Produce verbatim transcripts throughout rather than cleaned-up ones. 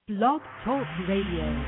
Blog Talk Radio.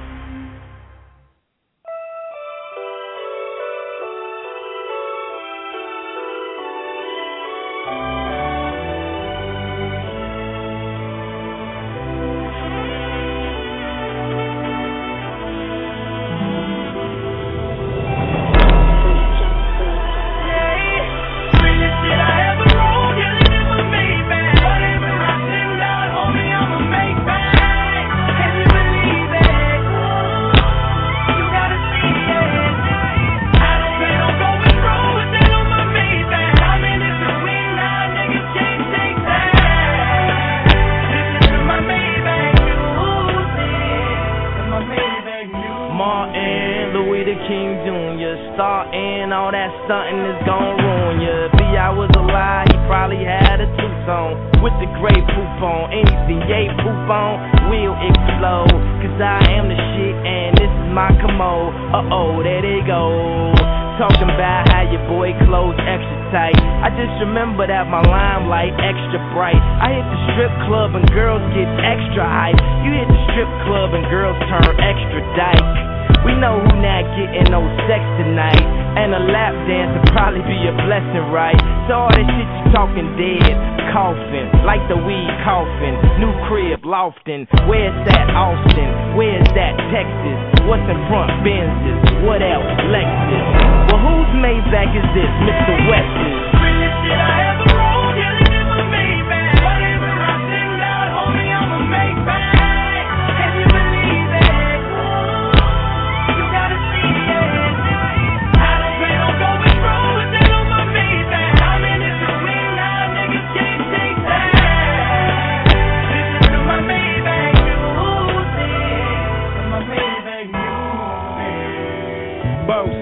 Remember that my limelight extra bright. I hit the strip club and girls get extra hype. You hit the strip club and girls turn extra dyke. We know who not getting no sex tonight, and a lap dance would probably be a blessing, right? So all that shit you talking dead, coughing, like the weed coughing. New crib, lofting. Where's that Austin? Where's that Texas? What's in front? Benzes. What else? Lexus. Well, whose Maybach is this? Mister West's. Did I ever roll? Yeah, this is my Maybach. Whatever I send out, homie, I'ma make back. Can you believe it? You gotta see it. I don't plan on going wrong with that on my Maybach. I'm in it to win now, niggas can't take that. Listen to my Maybach music. My Maybach music. Both.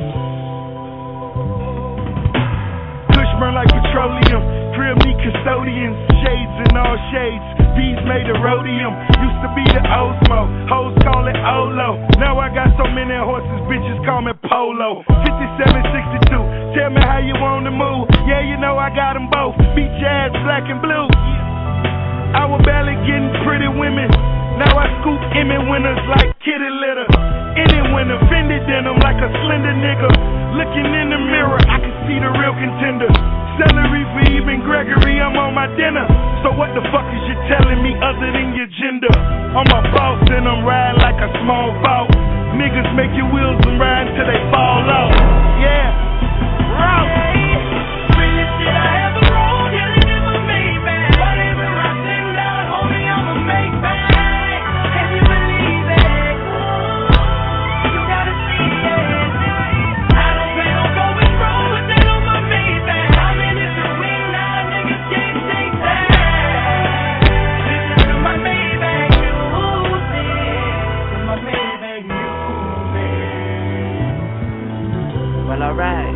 Burn like petroleum, crib me custodians, shades in all shades, bees made of rhodium, used to be the Osmo, hoes call it Olo, now I got so many horses, bitches call me Polo, fifty-seven sixty-two, tell me how you wanna move, yeah you know I got them both, beat your ass black and blue, I was barely getting pretty women, now I scoop Emmy winners like kitty litter, any winner, fended denim like a slender nigga, looking in the mirror, I can see the real contender. Celery for even Gregory, I'm on my dinner. So what the fuck is you telling me other than your gender? I'm a boss and I'm riding like a small boat. Niggas make your wheels and ride till they fall off. Yeah, route. Realest shit I ever rolled, yeah, this is my Maybach. Whatever I send out, homie, I'ma make back. Can you believe it? You gotta see it. I don't plan on going wrong with that on my Maybach. Well, alright.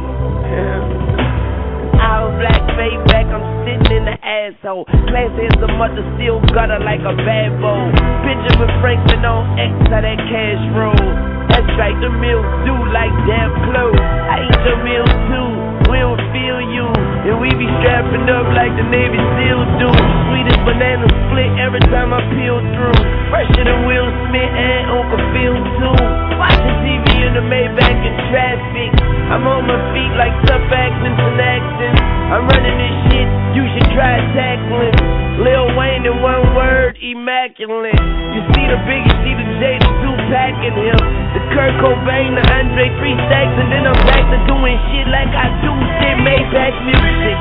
All black, fade back, I'm sitting in the asshole. Classy as a mother, still gutter like a bad boy. Benjamin Franklin on X, how that cash roll. That's right, the meals do like damn clothes. I eat your meals too, we don't feel you. And we be strapping up like the Navy SEAL do. Sweetest banana split every time I peel through. Fresher than Will Smith and Uncle Phil too. Watching T V in the Maybach in traffic. I'm on my feet like tough accents and accents. I'm running this shit, you should try tackling. Lil Wayne in one word, immaculate. You see the Biggie, see the J, the two-pack in him. The Kurt Cobain, the Andre, three stacks, and then I'm back to doing shit like I do shit Maybach music.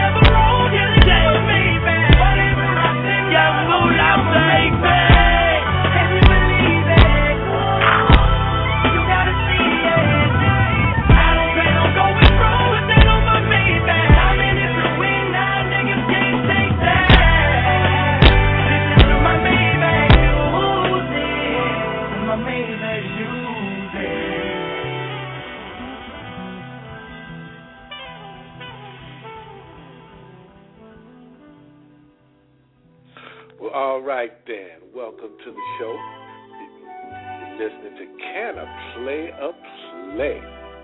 Young Moolah, baby. Well, all right then. Welcome to the show. You're listening to Can I Play a Play?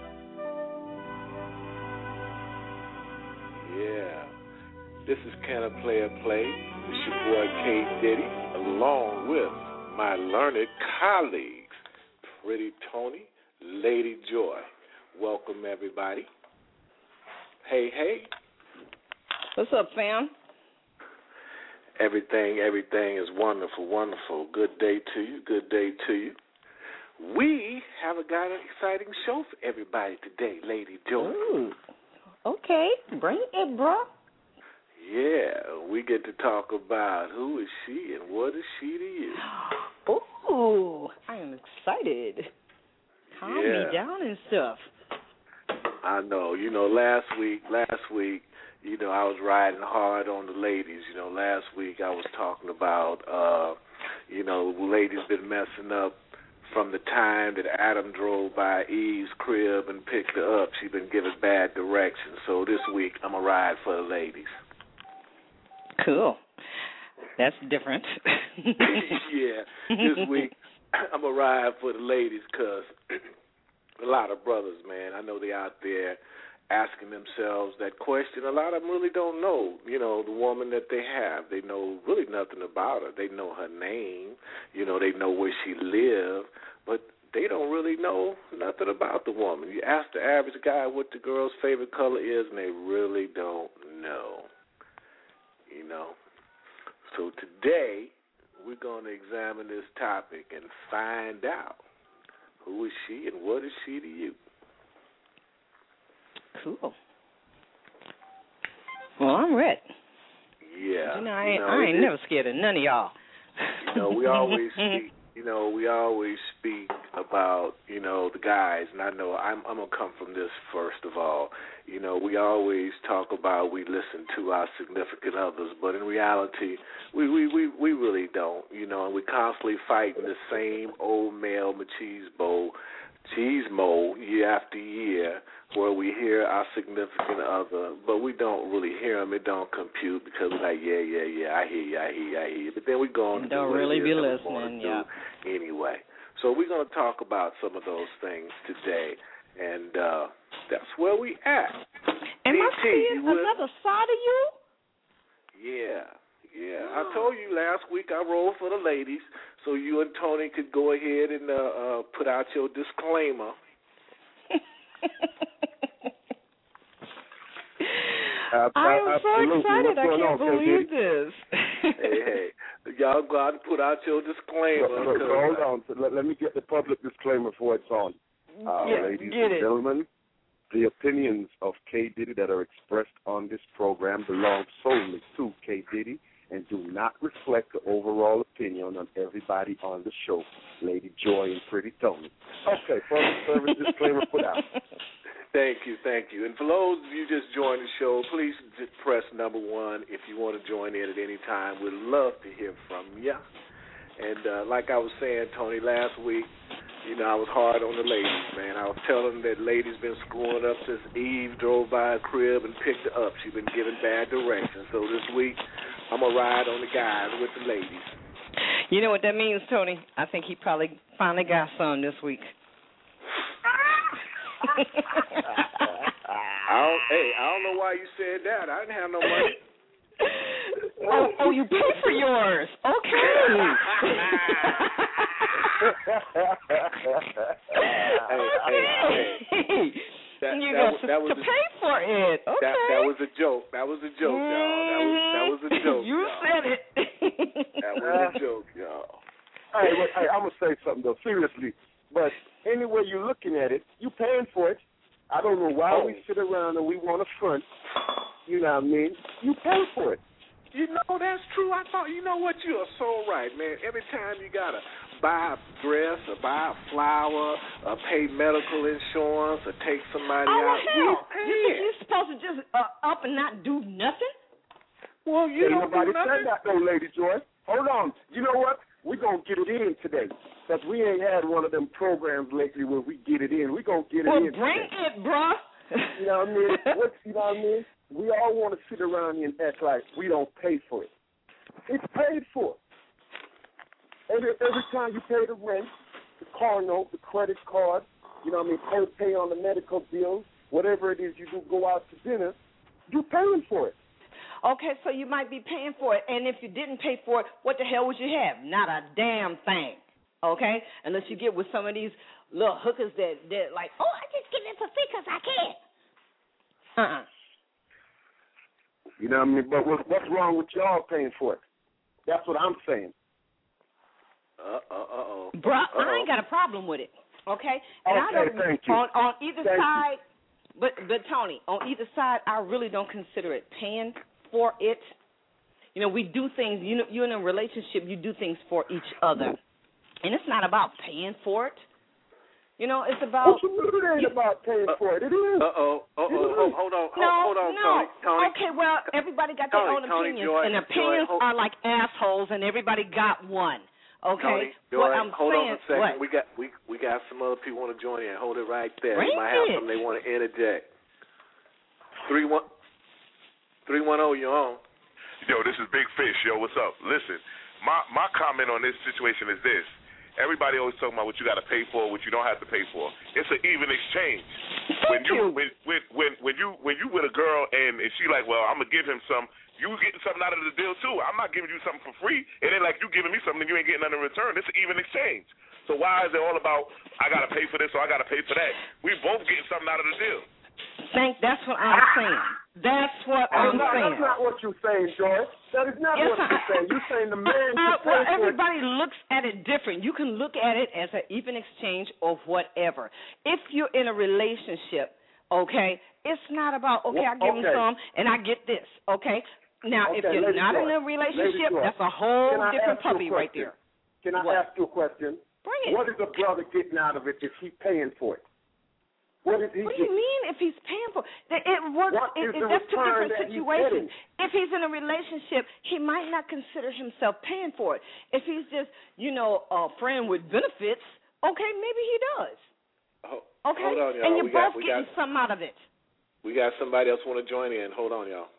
Yeah. This is Can I Play a Play? It's your boy K Diddy, along with my learned colleagues, Pretty Tony, Lady Joy. Welcome, everybody. Hey, hey. What's up, fam? Everything, everything is wonderful, wonderful. Good day to you, good day to you. We have got an exciting show for everybody today, Lady Joy. Ooh, okay, bring it, bro. Yeah, we get to talk about who is she and what is she to you. Ooh, I am excited. Calm yeah. me down and stuff. I know. You know, last week, last week, you know, I was riding hard on the ladies. You know, last week I was talking about, uh, you know, ladies been messing up from the time that Adam drove by Eve's crib and picked her up. She's been giving bad directions. So this week I'm going to ride for the ladies. Cool. That's different. Yeah. This week I'm going to ride for the ladies because a lot of brothers, man, I know they out there asking themselves that question. A lot of them really don't know, you know, the woman that they have. They know really nothing about her. They know her name. You know, they know where she lives, but they don't really know nothing about the woman. You ask the average guy what the girl's favorite color is, and they really don't know, you know. So today we're going to examine this topic and find out who is she and what is she to you. Cool. Well, I'm ready. Yeah. You know, I, you know, I ain't it, never scared of none of y'all. You know, we always speak. You know, we always speak about, you know, the guys, and I know I'm, I'm gonna come from this first of all. You know, we always talk about we listen to our significant others, but in reality, we we, we, we really don't. You know, and we constantly fighting the same old male machismo, cheese mo year after year, where we hear our significant other, but we don't really hear them. It don't compute because we're like, yeah, yeah, yeah, I hear you, I hear you, I hear you. But then we go on and don't do really what be it is that we listening, do yeah. anyway. So we're going to talk about some of those things today, and uh, that's where we at. Am D T, I seeing you another side of you? Yeah, yeah. I told you last week I rolled for the ladies, so you and Tony could go ahead and uh, uh, put out your disclaimer. Uh, I'm so excited. I can't believe this. Hey, hey. Y'all go out and put out your disclaimer. So, so hold on. So let, let me get the public disclaimer before it's on. Uh, yeah, ladies get and it. gentlemen, the opinions of K. Diddy that are expressed on this program belong solely to K. Diddy and do not reflect the overall opinion on everybody on the show, Lady Joy and Pretty Tony. Okay, public service disclaimer put out. Thank you, thank you. And for those of you just joined the show, please just press number one if you want to join in at any time. We'd love to hear from you. And uh, like I was saying, Tony, last week, you know, I was hard on the ladies, man. I was telling them that ladies been screwing up since Eve drove by her crib and picked her up. She's been giving bad directions. So this week, I'm going to ride on the guys with the ladies. You know what that means, Tony? I think he probably finally got some this week. I don't, hey, I don't know why you said that. I didn't have no money. oh, oh, you pay for yours. Okay. hey, hey, hey. That, you that, got was, to, that was to a, pay for it. Okay. That, that was a joke. That was a joke, y'all. That was that was a joke. You y'all. said it. That was a joke, y'all. Hey, well, hey, I'm gonna say something though, seriously. But any way you're looking at it, you paying for it. I don't know why oh. we sit around and we want to front. You know what I mean? You pay for it. You know, that's true. I thought, you know what, you are so right, man. Every time you got to buy a dress or buy a flower or pay medical insurance or take somebody oh, out, hell. you You think you're supposed to just uh, up and not do nothing? Well, you Ain't don't nobody do nothing. said that, though, Lady Joy. Hold on. You know what? We're going to get it in today. Because we ain't had one of them programs lately where we get it in. We're going to get it well, in bring today. it, bruh. You know what I mean? What, you know what I mean? We all want to sit around here and act like we don't pay for it. It's paid for. Every, every time you pay the rent, the car note, the credit card, you know what I mean, pay, pay on the medical bills, whatever it is you do, go out to dinner, you're paying for it. Okay, so you might be paying for it, and if you didn't pay for it, what the hell would you have? Not a damn thing. Okay, unless you get with some of these little hookers that that like, oh, I just give it for free because I can. Uh-uh. You know what I mean? But what, what's wrong with y'all paying for it? That's what I'm saying. Uh uh uh oh. Bruh, I ain't got a problem with it. Okay, and okay, I don't, thank you. On, on either thank side, you. but but Tony, on either side, I really don't consider it paying for it. You know, we do things. You know, you're in a relationship. You do things for each other, and it's not about paying for it. You know, it's about. What you mean it ain't you, about paying uh, for it? It is. Uh oh. Uh oh. Hold on. No, hold on, no. Tony. Tony. Okay, well, everybody got Tony, their own Tony, opinions, Joy, and opinions Joy, are like assholes, and everybody got one. Okay, Tony, Joy, what I'm hold saying, on a second. what? We got we we got some other people want to join in. Hold it right there. Bring they might have it. something they want to interject. Three one three one zero. You on? Yo, this is Big Fish. Yo, what's up? Listen, my my comment on this situation is this. Everybody always talking about what you got to pay for, what you don't have to pay for. It's an even exchange. When you when when when when you when you with a girl and, and she like, well, I'm gonna give him some. You getting something out of the deal too. I'm not giving you something for free. It ain't like you giving me something and you ain't getting nothing in return. It's an even exchange. So why is it all about I gotta pay for this or I gotta pay for that? We both getting something out of the deal. Think that's what I'm saying. That's what I'm no, saying. That's not what you're saying, Joy. That is not yes, what you're saying. You're saying the man uh, should well, pay for everybody it. looks at it different. You can look at it as an even exchange of whatever. If you're in a relationship, okay, it's not about, okay, I give okay. him some and I get this, okay? Now, okay, if you're Lady not Joy. in a relationship, Lady that's a whole Can I different ask you a puppy right question? there. Can I What? ask you a question? Bring it. What is a brother getting out of it if he's paying for it? What is he What do you getting? mean if he's paying for it? It works. What It, is it, the that's two return different that he's situations. getting? If he's in a relationship, he might not consider himself paying for it. If he's just, you know, a friend with benefits, okay, maybe he does. Oh, Okay, hold on, y'all. and you're we both got, we getting got, something out of it. We got somebody else want to join in. Hold on, y'all.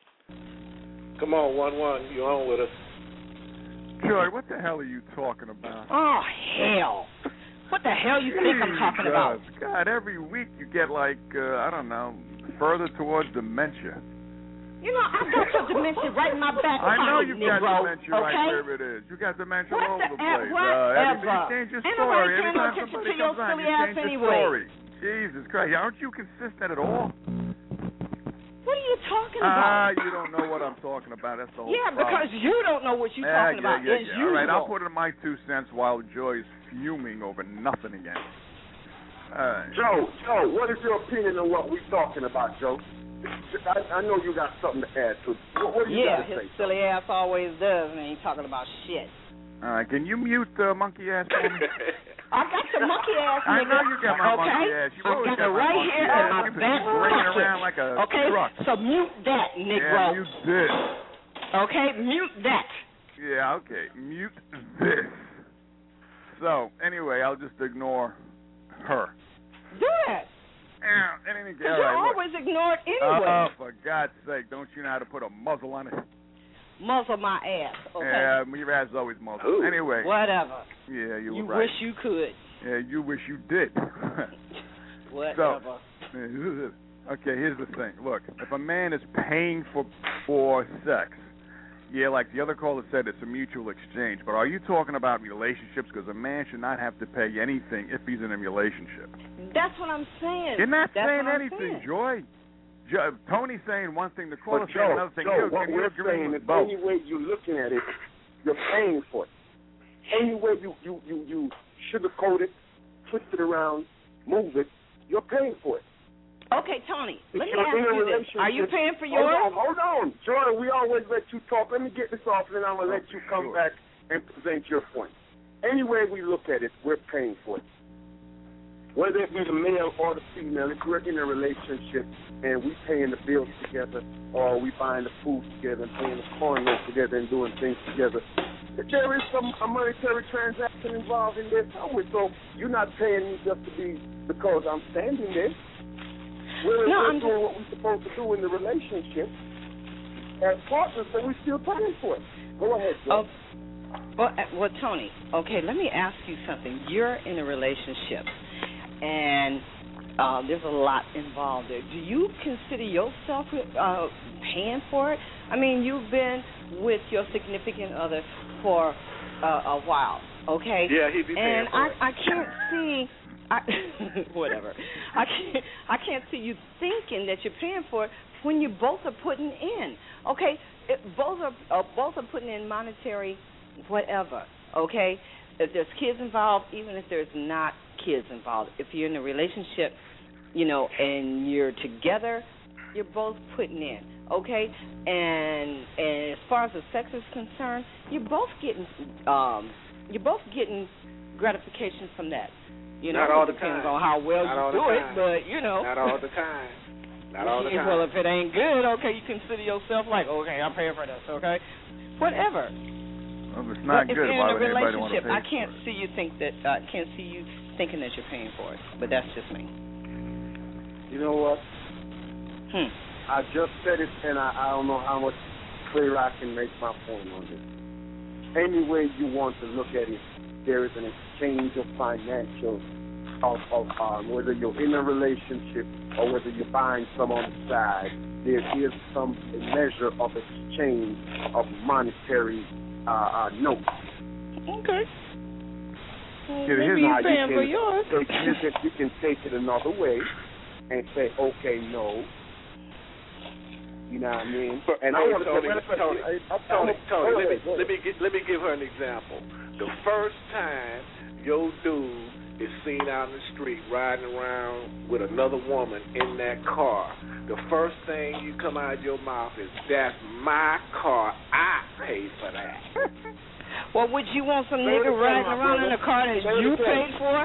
Come on, one one. You on with us? Joy, what the hell are you talking about? Oh hell! What the hell you think I'm talking about? God, every week you get like uh, I don't know, further towards dementia. You know, I got your dementia right in my back I know pocket, you got Negro, dementia okay? right where it is. You got dementia What all over the the place. F- Uh, every, you change your Ain't story. nobody Every paying no time attention somebody to your comes on, silly you ass change your anyway. story. Jesus Christ, aren't you consistent at all? What are you talking Ah, about? uh, you don't know what I'm talking about. That's the whole Yeah, problem. because you don't know what you're yeah, talking yeah, about. yeah, As yeah. usual. All right, I'll put in my two cents while Joy's fuming over nothing again. Uh, Joe, Joe, what is your opinion on what we're talking about, Joe? I, I know you got something to add to it. What, what do you yeah, got to his say? silly ass always does, and he's talking about shit. all right, can you mute uh, monkey ass for me? I got your monkey ass, I nigga. know you got my okay? monkey ass. You I always got got it my right monkey here ass. in my You've been back swinging pocket. around like a okay, truck. so mute that, Negro. Yeah, mute this. Okay, mute that. Yeah, okay, mute this. So, anyway, I'll just ignore her. Do that. Yeah, anything, Because all you're right, look. always ignored Oh, anyway. for God's sake, don't you know how to put a muzzle on it? Muzzle my ass, okay? Yeah, your ass is always muzzled. Ooh. Anyway. Whatever. Yeah, you, You were right. wish you could. Yeah, you wish you did. Whatever. So, okay, here's the thing. Look, if a man is paying for for sex, yeah, like the other caller said, it's a mutual exchange. But are you talking about relationships? Because a man should not have to pay anything if he's in a relationship. That's what I'm saying. You're not That's saying what I'm anything, saying. Joy. Jo- Tony's saying one thing, the caller's But saying Joe, another thing. Joe, you, what can you we're agree saying with is both? any way you're looking at it, you're paying for it. Any way you, you, you, you sugarcoat it, twist it around, move it, you're paying for it. Okay, Tony, let If me you're ask in a you this. Are you relationship- paying for yours? Hold on, hold on. Jordan, we always let you talk. Let me get this off, and then I'm going to let you come Sure. back and present your point. Any way we look at it, we're paying for it. Whether it be the male or the female, if we're in a relationship and we paying the bills together, or we buying the food together and paying the car note together and doing things together, if there is some a monetary transaction involved in this, I'm with. So you're not paying me just to be because I'm standing there. We're, No, we're I'm doing what we're supposed to do in the relationship as partners, but we're still paying for it. Go ahead, Joe. Oh, well, uh, well, Tony, okay, let me ask you something. You're in a relationship, and uh, there's a lot involved there. Do you consider yourself uh, paying for it? I mean, you've been with your significant other for uh, a while, okay? Yeah, he be paying and for I, it. I can't see, I, whatever. I can't, I can't see you thinking that you're paying for it when you both are putting in, okay? It, both are uh, both are putting in monetary, whatever, okay? If there's kids involved, even if there's not kids involved, if you're in a relationship, you know, and you're together, you're both putting in, okay? And and as far as the sex is concerned, you're both getting um, you're both getting gratification from that. You know, Not all the it depends time. on how well Not you all the do it, time. but you know, Not all the time. Not all the time. Well, if it ain't good, okay, you consider yourself like, okay, I'm paying for this, okay, whatever. Well, if it's not but good, if you're why in a would anybody want to relationship, pay I can't for it? see you think that. I uh, can't see you thinking that you're paying for it. But that's just me. You know what? Hmm. I just said it, and I, I don't know how much clearer I can make my point on this. Any way you want to look at it, there is an exchange of financial, of, of um, whether you're in a relationship or whether you're buying some on the side, there is some measure of exchange of monetary uh, uh, notes. Okay. Well, Yeah, maybe here's you're how you paying can for yours. take, you, can, you can take it another way and say, okay, no. You know what I mean? And Hey, I want to Tony, say, Tony, I- I- Tony, I- Tony, go let me ahead, go let me ahead. get, let me give her an example. The first time your dude is seen out in the street riding around with another woman in that car, the first thing you come out of your mouth is, "That's my car. I paid for that." Well, would you want some Say it nigga again, riding my around brother. in a car that Say it you again. paid for?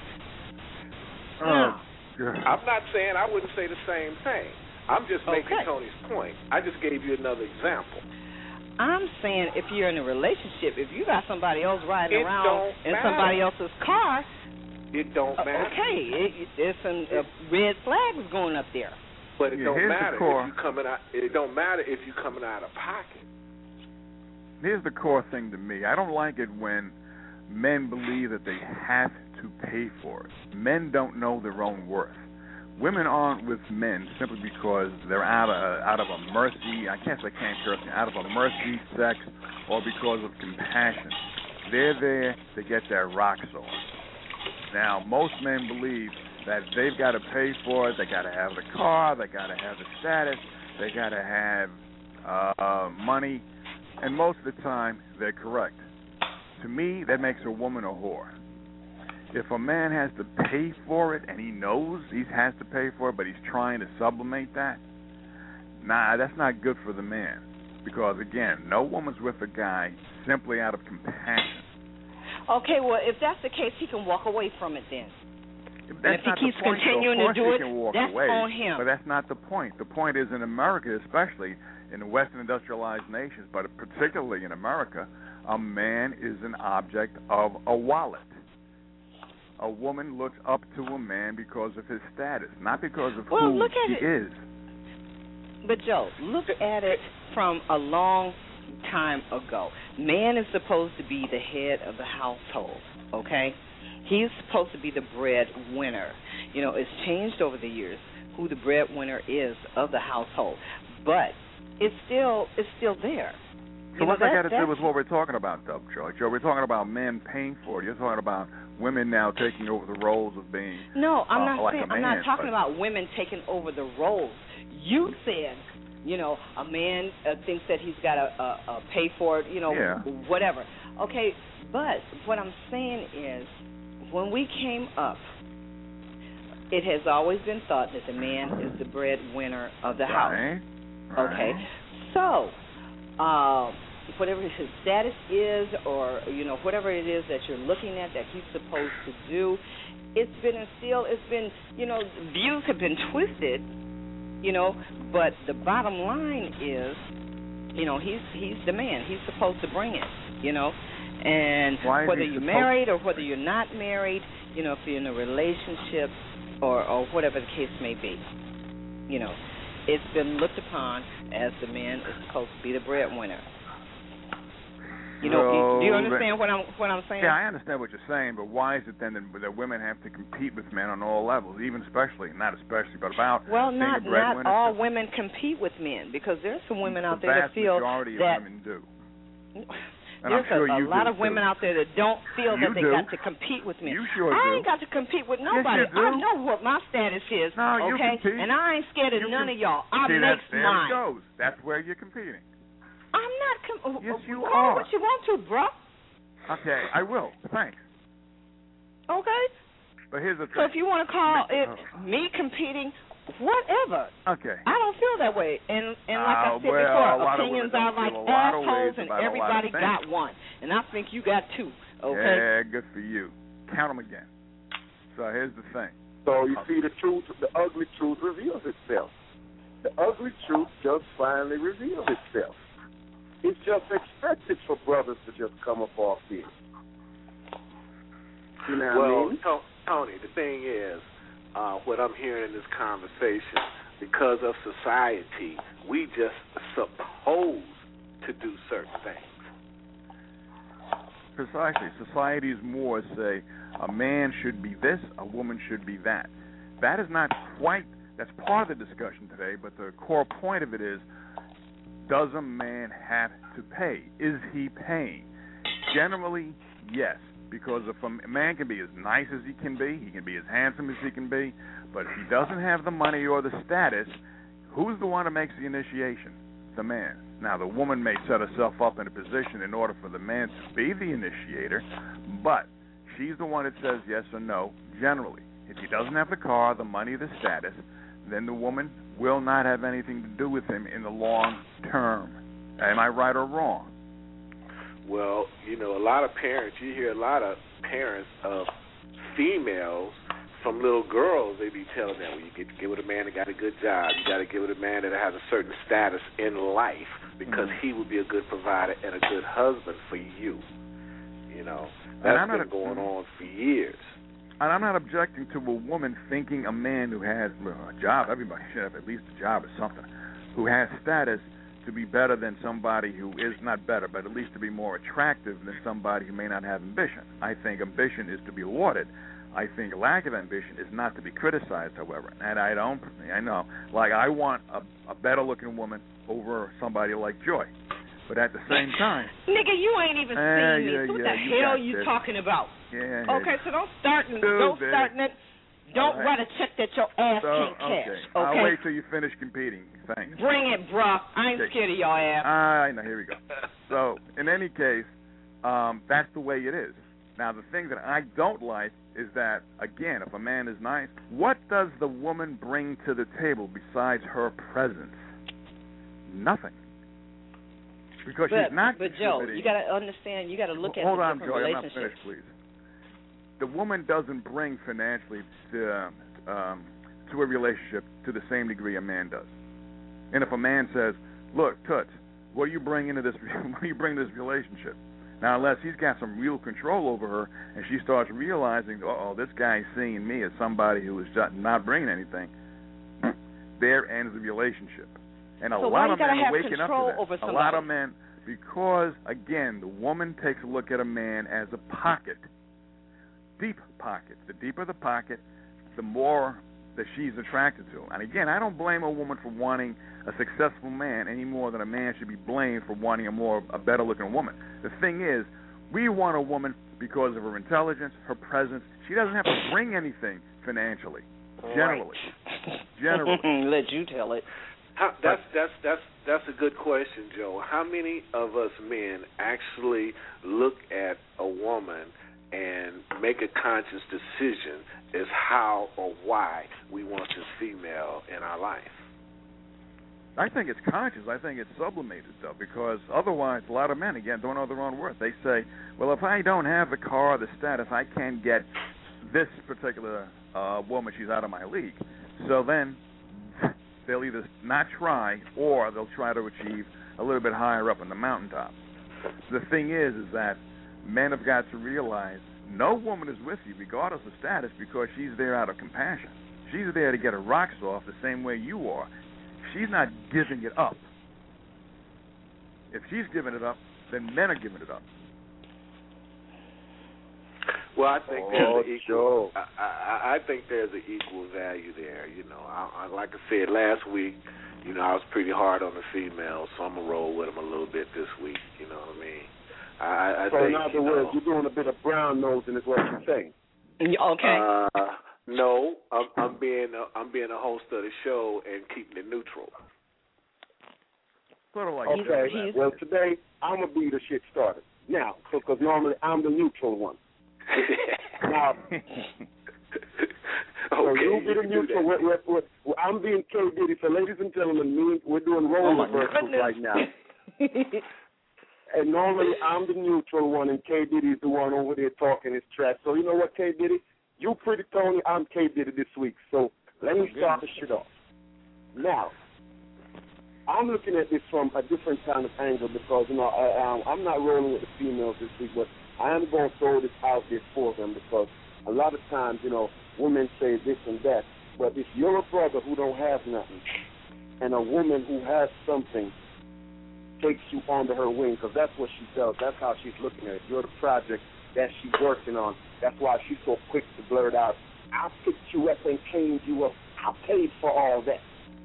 Oh, No. God. I'm not saying I wouldn't say the same thing. I'm just making Okay. Tony's point. I just gave you another example. I'm saying if you're in a relationship, if you got somebody else riding It around don't in matter. somebody else's car, It don't uh, matter. okay, it, it, there's some uh, red flags going up there. But it Yeah, don't here's the matter core. if you coming out. It don't matter if you coming out of pocket. Here's the core thing to me. I don't like it when men believe that they have to pay for it. Men don't know their own worth. Women aren't with men simply because they're out of out of a mercy. I can't say can't curse me. Out of a mercy, sex, or because of compassion. They're there to get their rocks off. Now, most men believe that they've got to pay for it. They got to have the car. They got to have the status. They got to have uh, money. And most of the time, they're correct. To me, that makes a woman a whore. If a man has to pay for it and he knows he has to pay for it, but he's trying to sublimate that, nah, that's not good for the man. Because, again, no woman's with a guy simply out of compassion. Okay, well, if that's the case, he can walk away from it then. That's And if he not keeps the point, continuing though. to Of do course it, he can walk that's away, on him. But that's not the point. The point is in America, especially in the Western industrialized nations, but particularly in America, a man is an object of a wallet. A woman looks up to a man because of his status, not because of Well, who look at he it. is. But, Joe, look at it from a long time ago. Man is supposed to be the head of the household, okay? He's supposed to be the breadwinner. You know, it's changed over the years who the breadwinner is of the household, but it's still it's still there. So You what's know, that got to do that's- with what we're talking about, though, Joe? Joe, we're talking about men paying for it. You're talking about women now taking over the roles of being No, I'm uh, not like saying a I'm man, not talking but- about women taking over the roles. You said, you know, a man uh, thinks that he's got to uh, uh, pay for it, you know, Yeah. whatever. Okay, but what I'm saying is, when we came up, it has always been thought that the man is the breadwinner of the house. Right. Okay, so uh, whatever his status is, or you know, whatever it is that you're looking at that he's supposed to do, it's been instilled. It's been, you know, views have been twisted, you know. But the bottom line is, you know, he's he's the man. He's supposed to bring it, you know. And Why is whether he you're supposed- married or whether you're not married, you know, if you're in a relationship or or whatever the case may be, you know, it's been looked upon as the man is supposed to be the breadwinner. You know, So do you understand what I'm what I'm saying? Yeah, I understand what you're saying, but why is it then that, that women have to compete with men on all levels, even especially, not especially, but about well, being not a breadwinner? not all women compete with men, because there's some women out the there that feel majority that of women do. And there's I'm sure a, a you lot do, of women too. out there that don't feel You that they do. got to compete with men. You sure I do. ain't got to compete with nobody. Yes, you do. I know what my status is. No, you okay, compete. and I ain't scared of You none com- of y'all. I See, make that's, there mine. it goes. That's where you're competing. I'm not. Com- Yes, you call are. it what you want to, bro. Okay, I will. Thanks. Okay. But here's the thing. So if you want to call it me competing, whatever. Okay. I don't feel that way. And and like Uh, I said well, a before, lot of opinions women are don't like feel a lot of ways assholes, and about a lot of everybody things. got one. And I think you got two. Okay. Yeah, good for you. Count them again. So here's the thing. So you see, the truth, the ugly truth reveals itself. The ugly truth just finally reveals itself. It's just expected for brothers to just come up off here. You know well, what I mean? To- Tony, the thing is, uh, what I'm hearing in this conversation, because of society, we just supposed to do certain things. Precisely. Society is more, say, a man should be this, a woman should be that. That is not quite, that's part of the discussion today, but the core point of it is, does a man have to pay? Is he paying? Generally, yes, because if a man can be as nice as he can be, he can be as handsome as he can be, but if he doesn't have the money or the status, who's the one who makes the initiation? The man. Now, the woman may set herself up in a position in order for the man to be the initiator, but she's the one that says yes or no, generally. If he doesn't have the car, the money, the status, then the woman will not have anything to do with him in the long term. Am I right or wrong? Well, you know, a lot of parents, you hear a lot of parents of females from little girls, they be telling them, well, you get to get with a man that got a good job. You got to get with a man that has a certain status in life because mm-hmm. he would be a good provider and a good husband for you. You know, that's been a, going on for years. And I'm not objecting to a woman thinking a man who has a job, everybody should have at least a job or something, who has status to be better than somebody who is not better, but at least to be more attractive than somebody who may not have ambition. I think ambition is to be lauded. I think lack of ambition is not to be criticized, however. And I don't, I know, like I want a, a better-looking woman over somebody like Joy. But at the same time... Nigga, you ain't even uh, seen me. yeah, So what yeah, the you hell you this. talking about? Yeah, okay, yeah. so don't start, Do don't this. start, don't right. write a check that your ass so, can't okay. cash. Okay, I'll wait till you finish competing. Thanks. Bring it, bruh. I ain't okay. scared of your ass. I know. Here we go. So, in any case, um, that's the way it is. Now, the thing that I don't like is that, again, if a man is nice, what does the woman bring to the table besides her presence? Nothing. Because but, she's not But, Joe, contributing. you got to understand, you got to look at Hold the on, different Joey, relationships. I'm not finished, please. The woman doesn't bring financially to, um, to a relationship to the same degree a man does. And if a man says, look, Toots, what do you bring into this, what do you bring to this relationship? Now, unless he's got some real control over her and she starts realizing, uh-oh, this guy's seeing me as somebody who is just not bringing anything, there ends the relationship. And a so lot why of you men have are waking up control to that. over A lot of men, because, again, the woman takes a look at a man as a pocket, deep pockets. The deeper the pocket, the more that she's attracted to him. And, again, I don't blame a woman for wanting a successful man any more than a man should be blamed for wanting a more a better-looking woman. The thing is, we want a woman because of her intelligence, her presence. She doesn't have to bring anything financially, generally. Right. Generally. Let you tell it. How, that's that's that's that's a good question, Joe. How many of us men actually look at a woman and make a conscious decision as how or why we want this female in our life? I think it's conscious. I think it's sublimated, though, because otherwise a lot of men, again, don't know their own worth. They say, well, if I don't have the car or the status, I can't get this particular uh, woman. She's out of my league. So then they'll either not try or they'll try to achieve a little bit higher up on the mountaintop. The thing is, is that men have got to realize no woman is with you, regardless of status, because she's there out of compassion. She's there to get her rocks off the same way you are. She's not giving it up. If she's giving it up, then men are giving it up. Well, I think oh, there's an equal. Joe. I, I, I think there's an equal value there. You know, I, I, like I said last week, you know, I was pretty hard on the females, so I'm gonna roll with them a little bit this week. You know what I mean? I, I so think, in other you words, know, you're doing a bit of brown nosing, is what you're saying. Okay. Uh, no, I'm, I'm being a, I'm being a host of the show and keeping it neutral. Sort of like Okay. Joe. Well, today I'm gonna be the shit starter now, because normally I'm the neutral one. Now, okay, so you be you the can do neutral. We're, we're, we're, we're, I'm being K Diddy. So, ladies and gentlemen, me, we're doing role Oh, my reversals goodness. right now. And normally I'm the neutral one, and K Diddy's the one over there talking his trash. So you know what, K Diddy? You pretty Tony, I'm K Diddy this week. So let me start the shit off. Now, I'm looking at this from a different kind of angle because, you know, I, I, I'm not rolling with the females this week, but I am going to throw this out there for them because a lot of times, you know, women say this and that. But if you're a brother who don't have nothing and a woman who has something takes you under her wing, because that's what she does. That's how she's looking at it. You're the project that she's working on. That's why she's so quick to blurt out, I picked you up and cleaned you up. I paid for all that.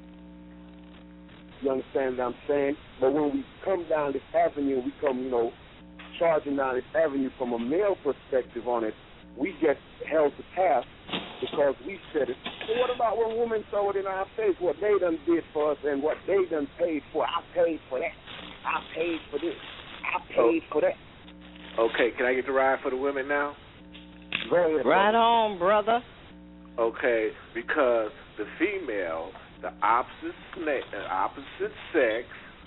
You understand what I'm saying? But when we come down this avenue, we come, you know, charging down this avenue from a male perspective on it, we get held to task because we said it. So what about when women throw it in our face, what they done did for us and what they done paid for? I paid for that. I paid for this. I paid for that. Okay, can I get the ride for the women now? Go ahead, Right on, brother. Okay, because the female, the opposite, sna- uh, opposite sex,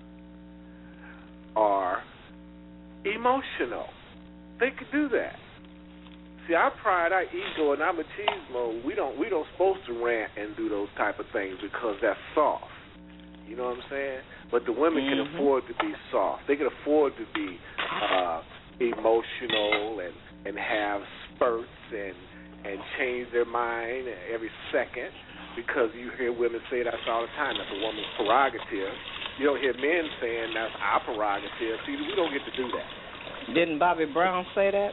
are emotional. They could do that. See, our pride, our ego, and our machismo, we don't we don't supposed to rant and do those type of things because that's soft. You know what I'm saying? But the women mm-hmm. can afford to be soft. They can afford to be uh, emotional and, and have spurts and and change their mind every second because you hear women say that all the time. That's a woman's prerogative. You don't hear men saying that's our prerogative. See, we don't get to do that. Didn't Bobby Brown say that?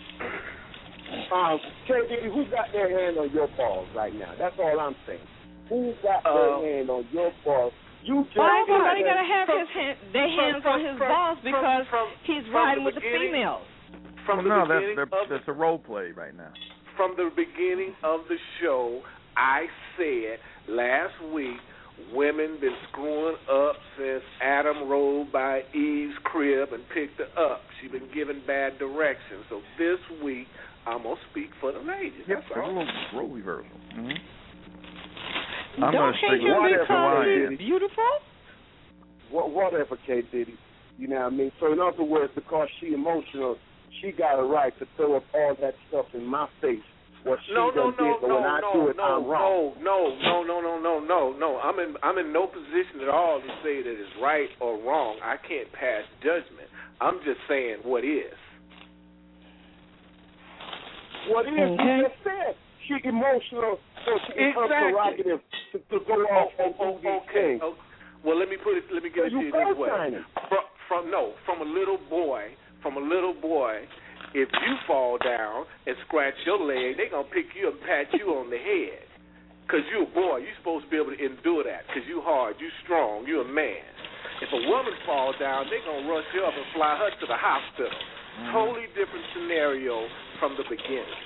Um, K D, who got their hand on your balls right now? That's all I'm saying. Who got uh, their hand on your balls? You just Why got everybody got to have from, his hand, their from, hands from, on his from, balls because from, he's from riding the with the females? From well, the no, beginning that's, of that's a role play right now. From the beginning of the show, I said last week, women been screwing up since Adam rolled by Eve's crib and picked her up. She been giving bad directions. So this week, I'm going to speak for the ladies. Yep, That's all. role, role reversal. Mm-hmm. Don't I'm going to hate stick him with because Hawaiian. he's beautiful. What, whatever, K Diddy. You know what I mean? So in other words, because she emotional, she got a right to throw up all that stuff in my face. What she No, no, done no, did, but no, when I no, do it, no, I'm wrong. no, no, no, no, no, no, no. I'm in, I'm in no position at all to say that it's right or wrong. I can't pass judgment. I'm just saying what is. What is? Okay. You just said she emotional, so she it's her Exactly. prerogative to, to go off and do these Okay. things. okay. Well, let me put it. Let me get So it to you you this way. co-signing. From, from no, from a little boy, from a little boy. If you fall down and scratch your leg, they gonna pick you up and pat you on the head. Cause you a boy, you supposed to be able to endure that. Cause you hard, you strong, you a man. If a woman falls down, they gonna rush you up and fly her to the hospital. Mm-hmm. Totally different scenario from the beginning.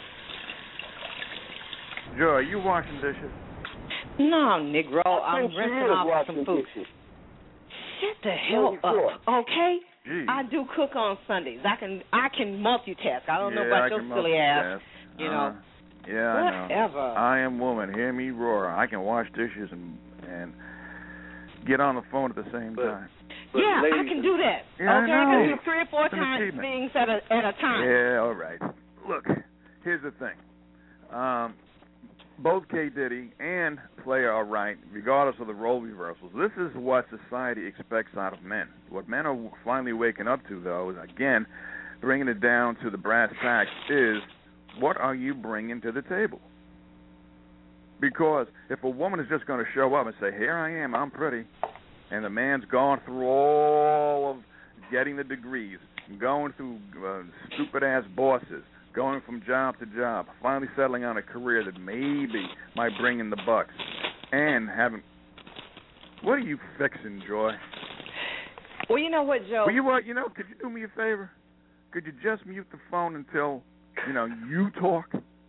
Joe, are you washing dishes? No, Negro, I'm think she rinsing is off washing some food. dishes. Shut the hell Twenty-four. up, okay? Jeez. I do cook on Sundays. I can I can multitask. I don't yeah, know about I your can silly ass. multitask. You uh, know. Yeah, I know. Whatever. I am woman. Hear me roar. I can wash dishes and and get on the phone at the same But, time. but yeah, ladies, I can do that. Yeah, okay, I I, know. can do three or four It's an times achievement. things at a at a time. Yeah, all right. Look, here's the thing. Um, both K. Diddy and Player are right, regardless of the role reversals. This is what society expects out of men. What men are finally waking up to, though, is, again, bringing it down to the brass tacks, is what are you bringing to the table? Because if a woman is just going to show up and say, here I am, I'm pretty, and the man's gone through all of getting the degrees, going through uh, stupid-ass bosses, going from job to job, finally settling on a career that maybe might bring in the bucks, and having... What are you fixing, Joy? Well, you know what, Joe? Well, you what? You know, could you do me a favor? Could you just mute the phone until, you know, you talk?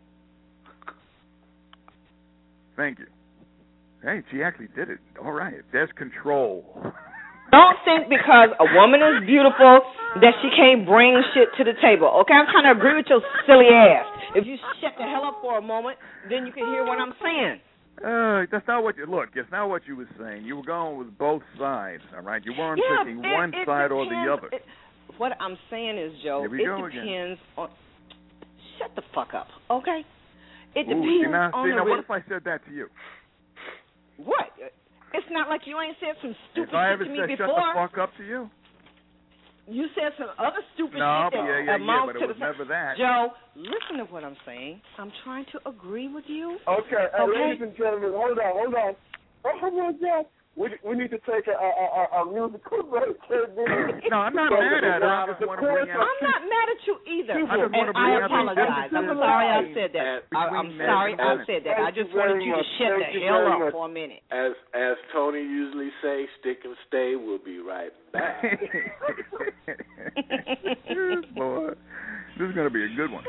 Thank you. Hey, she actually did it. All right. There's control. Don't think because a woman is beautiful that she can't bring shit to the table. Okay, I kind of agree with your silly ass. If you shut the hell up for a moment, then you can hear what I'm saying. Uh, that's not what you look. It's not what you were saying. You were going with both sides. All right, you weren't yeah, picking it, one it side depends. or the other. It, what I'm saying is, Joe, Here we it go depends again. on. Shut the fuck up, okay? It Ooh, depends see, now, on see, the. now, Re- what if I said that to you? What? It's not like you ain't said some stupid if I shit ever to me said before. shut the fuck up to you? You said some other stupid no, shit that yeah, yeah, amounts yeah, but to it was the never that. Joe, listen to what I'm saying. I'm trying to agree with you. Okay, uh, okay? ladies and gentlemen, hold on, hold on. Oh, hold on, Jack. We we need to take a a, a, a musical break. No, I'm not mad at her. I just want to bring out. I'm not mad at you either. I just want to bring I out apologize. the I'm sorry I said that. I, I'm sorry I said that. I just wanted you to shut the hell up for a minute. As as Tony usually say, stick and stay. We'll be right back. Boy, this is going to be a good one.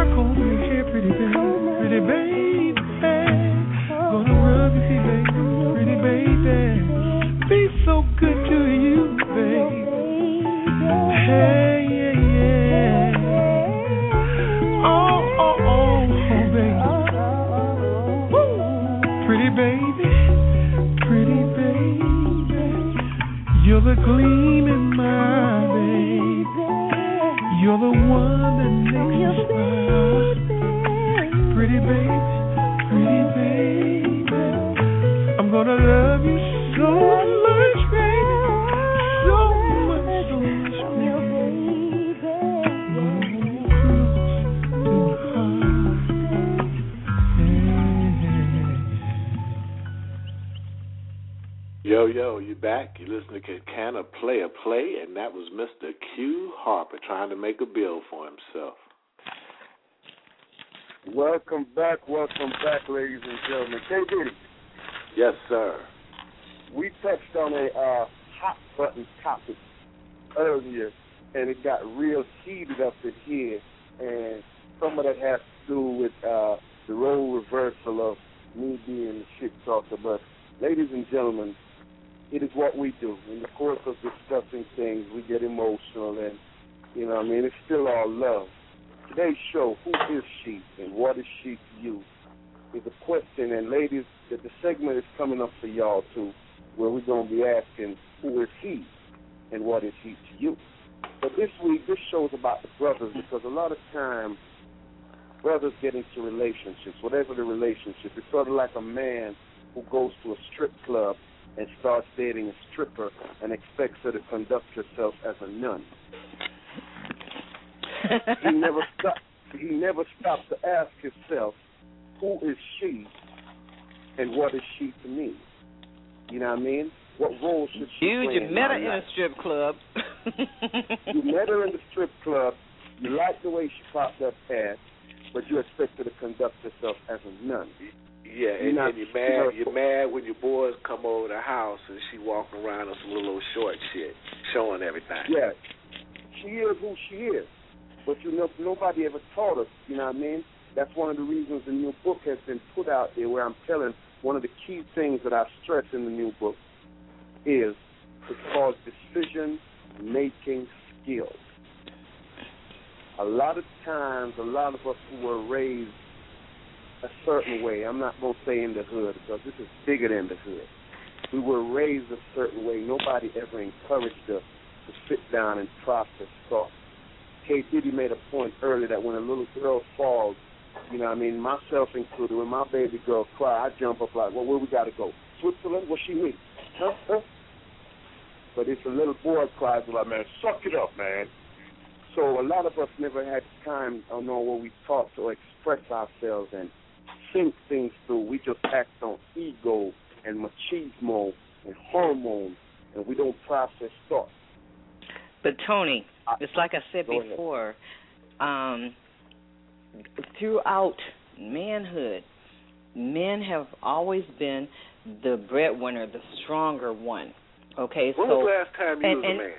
Pretty baby, gonna rub you, see, baby. Hey, yeah, yeah. Oh, oh, oh, baby. Woo. Pretty baby, pretty baby. You're the gleam in my baby. You're the one that makes me smile. Pretty baby, pretty baby. I'm gonna love you so much, baby. So much, so much, baby. Move close to heart. Yo, yo, you back? You listening to Can a Player Play? And that was Mister Q Harper trying to make a bill for himself. Welcome back, welcome back, ladies and gentlemen. K Diddy. Yes, sir. We touched on a uh, hot button topic earlier, and it got real heated up in here, and some of that has to do with uh, the role reversal of me being the shit talker. But, ladies and gentlemen, it is what we do. In the course of discussing things, we get emotional, and, you know what I mean, it's still all love. Today's show, who is she and what is she to you, is a question. And ladies, the, the segment is coming up for y'all too, where we're going to be asking, who is he and what is he to you? But this week, this show is about the brothers, because a lot of times brothers get into relationships, whatever the relationship. It's sort of like a man who goes to a strip club and starts dating a stripper and expects her to conduct herself as a nun. he never stopped. He never stopped to ask himself, "Who is she, and what is she to me?" You know what I mean? What role should she Dude, play? you in met my her in a life? strip club. You met her in the strip club. You like the way she popped up ass, but you expect her to conduct herself as a nun. Yeah, and, You're and you're mad. You're mad when your boys come over the house and she walking around on some little short shit, showing everything. Yeah, she is who she is. But you know, nobody ever taught us, you know what I mean? That's one of the reasons the new book has been put out there, where I'm telling one of the key things that I stress in the new book is it's called decision-making skills. A lot of times, a lot of us who were raised a certain way, I'm not going to say in the hood, because this is bigger than the hood. We were raised a certain way. Nobody ever encouraged us to sit down and process thoughts. K. Diddy made a point earlier that when a little girl falls, you know what I mean, myself included, when my baby girl cry, I jump up like, well, where we got to go? Switzerland? What she need? Huh? Huh? But if a little boy cries, we're like, man, suck it up, man. So a lot of us never had time or know where we talk to express ourselves and think things through. We just act on ego and machismo and hormones, and we don't process thoughts. But, Tony, it's like I said Go before, um, throughout manhood, men have always been the breadwinner, the stronger one. Okay, when so was the last time you and, was and, a man?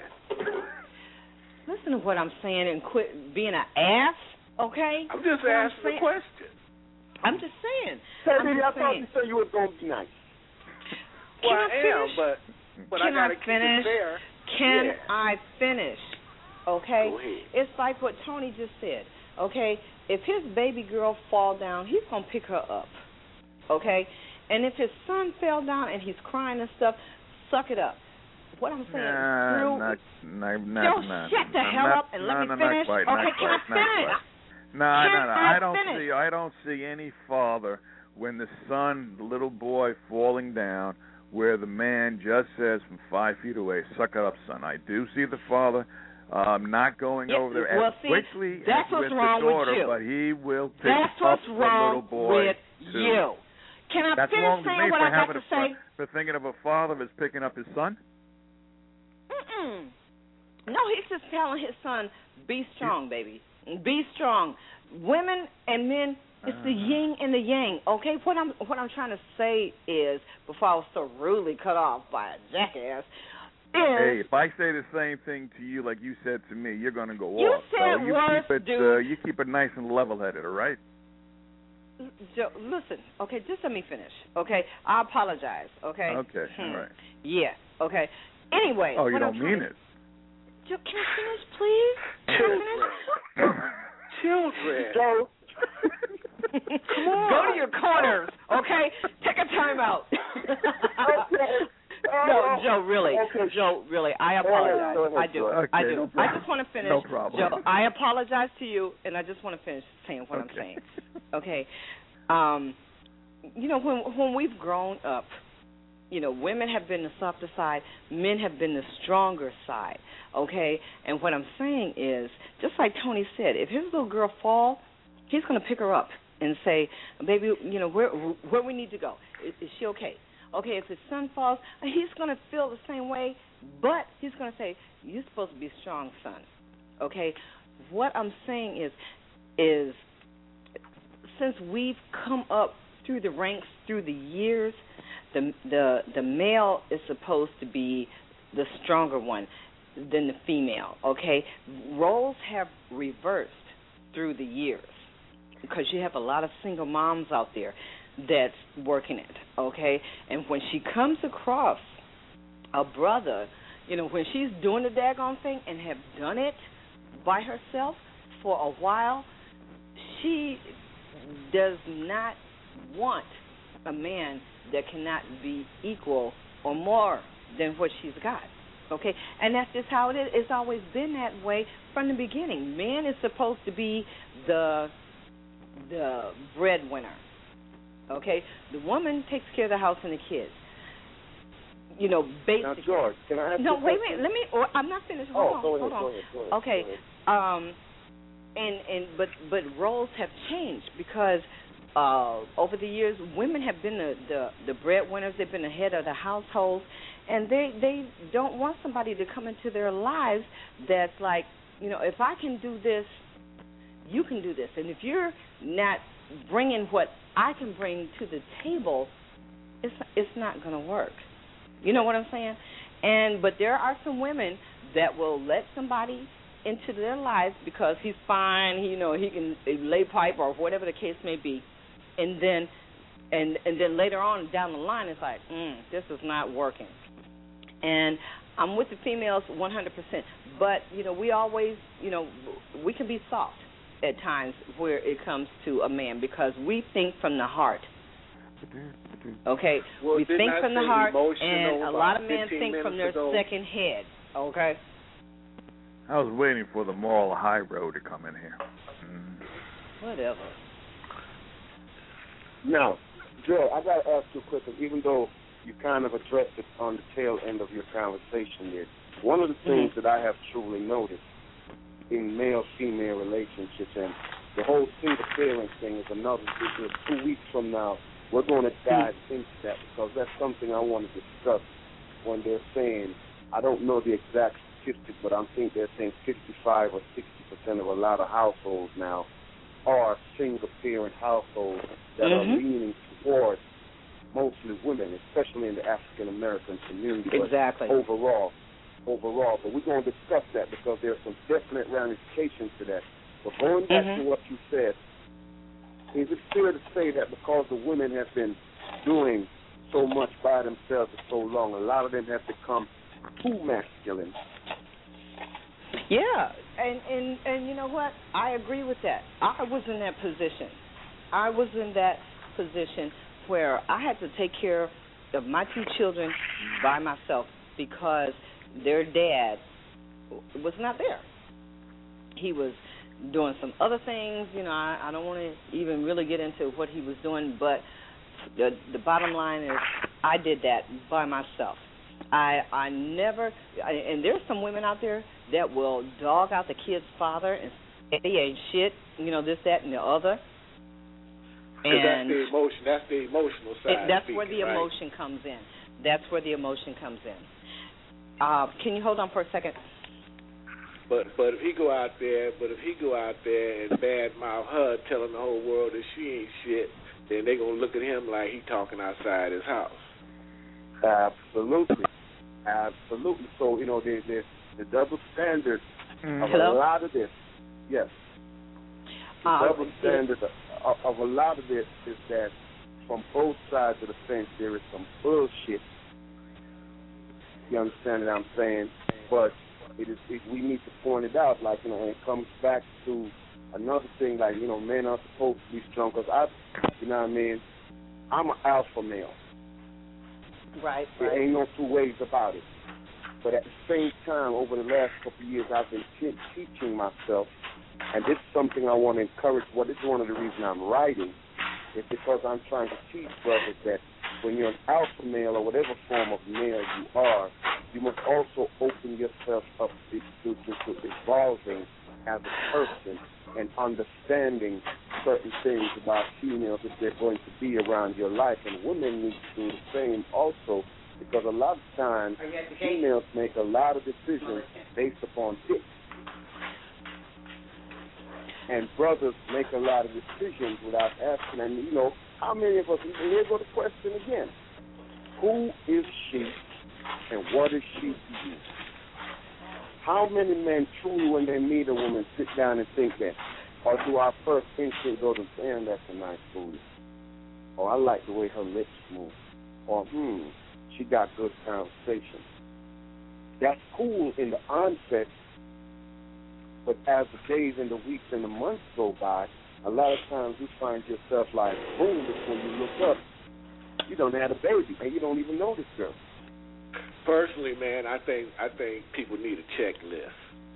Listen to what I'm saying and quit being an ass. Okay, I'm just what asking I'm the question. I'm just saying. Hey, I'm Diddy, just I thought saying. you said you were going to be nice. Well, Can I, I am, finish? but but Can I got to I keep finish? it fair. Can Yeah. I finish? Okay? Go ahead. It's like what Tony just said. Okay? If his baby girl fall down, he's going to pick her up. Okay? And if his son fell down and he's crying and stuff, suck it up. What I'm saying, Nah, through, not, not, not, Yo, not, shut the not, hell not, up and no, let me no, finish. Not quite, Okay, not can I quite, not finish? quite. No, no, Can no. I I don't finish? see. I don't see any father when the son, the little boy, falling down, where the man just says from five feet away, "Suck it up, son." I do see the father um, not going Yeah, over there well, as see, quickly that's as what's with wrong the with daughter, you. but he will pick That's up what's the wrong little boy with too. you. Can I That's finish wrong to saying me what for I got having to a say? for thinking of a father as picking up his son. Mm-mm. No, he's just telling his son, be strong, baby. Be strong. Women and men, it's the yin and the yang, okay? What I'm what I'm trying to say is, before I was so rudely cut off by a jackass, is... Hey, if I say the same thing to you like you said to me, you're going to go You off. said so you worse, keep it, dude. uh, you keep it nice and level-headed, all right? Joe, listen, okay, just let me finish, okay? I apologize, okay? Okay, Hmm. all right. Yeah, okay. Anyway. Oh, you what don't I'm mean trying it. to, can I finish, please? Can I finish? Children. So, Come on. Go to your corners, okay? Take a time out. okay. No, Joe, really, Okay. Joe, really, I apologize. Go ahead, I do, okay, I do. no I problem. just want to finish, No problem. Joe. I apologize to you, and I just want to finish saying what Okay. I'm saying. Okay, um, you know, when when we've grown up, you know, women have been the softer side, men have been the stronger side. Okay, and what I'm saying is, just like Tony said, if his little girl fall, he's going to pick her up and say, baby, you know, where where we need to go. Is, is she okay? Okay, if his son falls, he's going to feel the same way, but he's going to say, you're supposed to be strong, son. Okay? What I'm saying is, is since we've come up through the ranks, through the years, the the the male is supposed to be the stronger one than the female, okay? Roles have reversed through the years because you have a lot of single moms out there that's working it, okay? And when she comes across a brother, you know, when she's doing the daggone thing and have done it by herself for a while, she does not want a man that cannot be equal or more than what she's got, okay? And that's just how it is. It's always been that way from the beginning. Man is supposed to be the the breadwinner. Okay, the woman takes care of the house and the kids. You know, basically. now, George, can I ask No, you wait a question? minute. Let me. Or I'm not finished. Hold Oh, on. go ahead, hold on. go ahead, go ahead, Okay. go Um, and and but but roles have changed because uh, over the years, women have been the, the the breadwinners. They've been the head of the household, and they they don't want somebody to come into their lives that's like, you know, if I can do this, you can do this, and if you're not bringing what I can bring to the table, it's it's not going to work. You know what I'm saying? And but there are some women that will let somebody into their lives because he's fine, he, you know, he can lay pipe or whatever the case may be, and then and and then later on down the line it's like, mm, this is not working. And I'm with the females one hundred percent, but you know, we always, you know, we can be soft at times where it comes to a man because we think from the heart. Okay, Well, we didn't think I from the say heart, emotional and a about lot of men fifteen think from their minutes ago? second head. Okay. I was waiting for the moral high road to come in here. Mm. Whatever. Now, Joe, I got to ask you a question, even though you kind of addressed it on the tail end of your conversation there. One of the things Mm-hmm. that I have truly noticed in male-female relationships, and the whole single parent thing is another issue. Two weeks from now, we're going to dive Mm-hmm. into that because that's something I want to discuss when they're saying, I don't know the exact statistic, but I think they're saying fifty-five or sixty percent of a lot of households now are single-parent households that Mm-hmm. are leaning towards mostly women, especially in the African-American community. But Exactly. overall, overall. But we're going to discuss that because there are some definite ramifications to that. But going back Mhm. to what you said, is it fair to say that because the women have been doing so much by themselves for so long, a lot of them have become too masculine? Yeah, and, and and you know what? I agree with that. I was in that position. I was in that position where I had to take care of my two children by myself because their dad was not there. He was doing some other things. You know, I, I don't want to even really get into what he was doing, but the the bottom line is I did that by myself. I I never, I, and there's some women out there that will dog out the kid's father and say he ain't shit, you know, this, that, and the other. Because that's And the emotion. That's the emotional side. it, that's speaking, where the right? emotion comes in. That's where the emotion comes in. Uh, can you hold on for a second? But but if he go out there, but if he go out there and badmouth her, telling the whole world that she ain't shit, then they gonna look at him like he talking outside his house. Absolutely. Absolutely. So, you know, the, the, the double standard of Hello? a lot of this, yes, the Uh, double standard of, of a lot of this is that from both sides of the fence there is some bullshit. You understand what I'm saying? But it is it, we need to point it out. Like, you know, and it comes back to another thing. Like, you know, men are supposed to be strong. Cause I, you know what I mean. I'm an alpha male. Right. There right. ain't no two ways about it. But at the same time, over the last couple of years, I've been te- teaching myself, and this is something I want to encourage. Well, this is one of the reasons I'm writing, is because I'm trying to teach brothers that when you're an alpha male or whatever form of male you are, you must also open yourself up to, to, to evolving as a person and understanding certain things about females if they're going to be around your life. And women need to do the same also, because a lot of times females make a lot of decisions based upon dicks. And brothers make a lot of decisions without asking. And, you know, how many of us, and here go the question again, who is she and what is she to you? How many men truly, when they meet a woman, sit down and think that? Or do our first instinct go to, damn, that's a nice booty? Or I like the way her lips move. Or, hmm, she got good conversation. That's cool in the onset, but as the days and the weeks and the months go by, a lot of times you find yourself like, boom, before you look up, you don't have a baby, and you don't even know this girl. Personally, man, I think I think people need a checklist.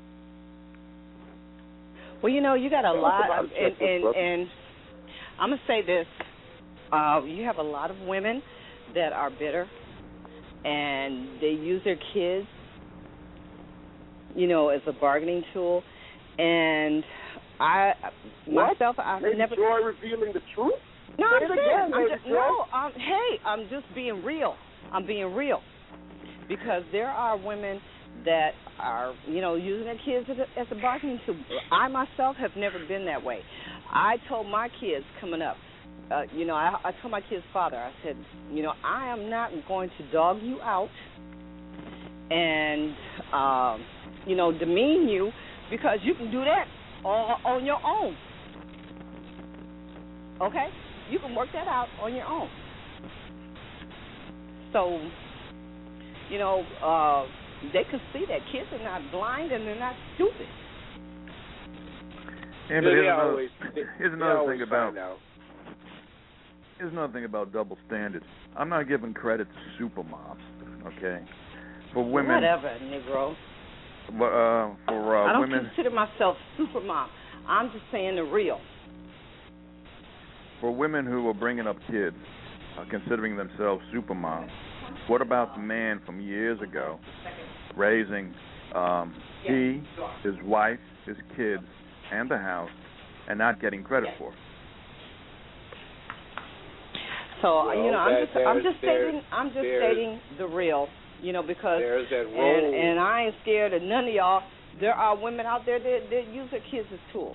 Well, you know, you got a Talk lot, about of, a and, checklist, and, brother. and I'm going to say this. Uh, you have a lot of women that are bitter, and they use their kids, you know, as a bargaining tool. And I, What? myself, I've Lady never... Joy revealing the truth? No, Say I'm it saying, again, I'm Lady just, Joy. no, um, hey, I'm just being real. I'm being real. Because there are women that are, you know, using their kids as a, as a bargaining tool. I myself have never been that way. I told my kids coming up, uh, you know, I, I told my kid's father, I said, you know, I am not going to dog you out and, um, you know, demean you, because you can do that all on your own. Okay? You can work that out on your own. So, you know, uh, they can see that kids are not blind and they're not stupid. Yeah, but They here's another, always- they- here's they another always thing about find out. here's another thing about double standards. I'm not giving credit to super moms, okay? For women, Whatever, Negro. uh, for uh, I don't women, consider myself super mom. I'm just saying the real. for women who are bringing up kids, uh, considering themselves super moms. What about the man from years ago, raising um, he, his wife, his kids, and the house, and not getting credit for it? So Well, you know, I'm that- just I'm there's- just there's- stating I'm just there's- stating the real. You know, because There's that and, role. and I ain't scared of none of y'all. There are women out there that, that use their kids as tools.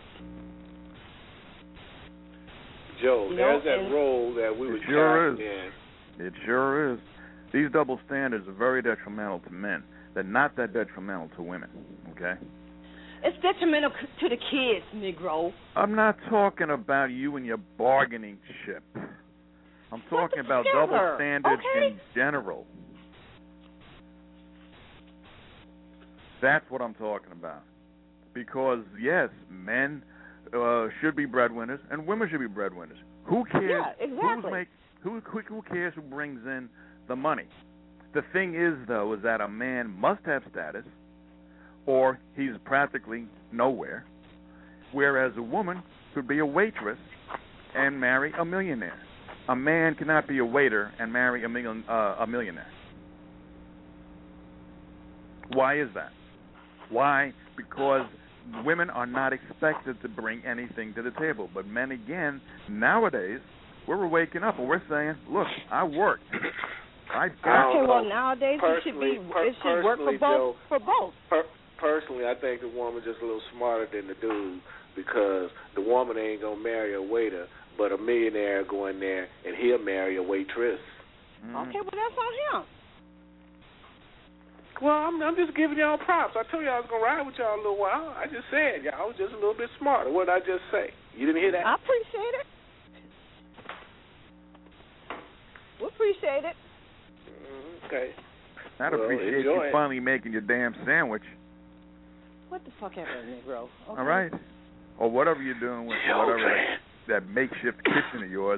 Joe, You there's know, that and- role that we It were sure casting in. It sure is. These double standards are very detrimental to men. They're not that detrimental to women, okay? It's detrimental c- to the kids, Negro. I'm not talking about you and your bargaining chip. I'm talking about double together, standards okay? in general. That's what I'm talking about. Because, yes, men uh, should be breadwinners and women should be breadwinners. Who cares? Yeah, exactly. Who's make, who, who, who cares who brings in the money? The thing is, though, is that a man must have status or he's practically nowhere, whereas a woman could be a waitress and marry a millionaire. A man cannot be a waiter and marry a, million, uh, a millionaire. Why is that? Why? Because women are not expected to bring anything to the table. But men, again, nowadays, we're waking up and we're saying, look, I worked. I've I got don't Okay, well know. nowadays it should be Personally- per- it should work for personally, both Joe, for both. Per- personally, I think the woman's just a little smarter than the dude, because the woman ain't gonna marry a waiter, but a millionaire go in there and he'll marry a waitress. Mm. Okay, well that's on him. Well, I'm, I'm just giving y'all props. I told y'all I was gonna ride with y'all a little while. I just said y'all was just a little bit smarter. What did I just say? You didn't hear that? I appreciate it. We appreciate it. Mm, okay. I'd Well, appreciate enjoy you it. finally making your damn sandwich. what the fuck happened, Negro? Okay. All right. Or whatever you're doing with Yo, whatever man. that, that makeshift kitchen of yours.